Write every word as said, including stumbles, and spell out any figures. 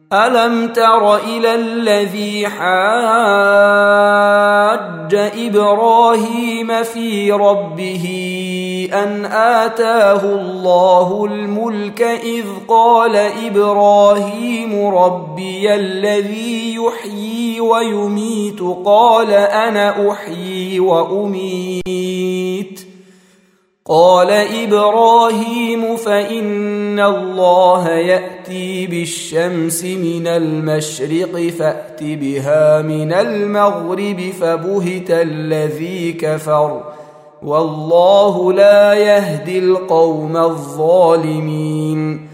ألم تر إلى الذي حاج إبراهيم في ربه أن آتاه الله الملك إذ قال إبراهيم ربي الذي يحيي ويميت قال أنا أحيي وأميت قال إبراهيم فإن الله يأتي بالشمس من المشرق فأت بها من المغرب فبهت الذي كفر والله لا يهدي القوم الظالمين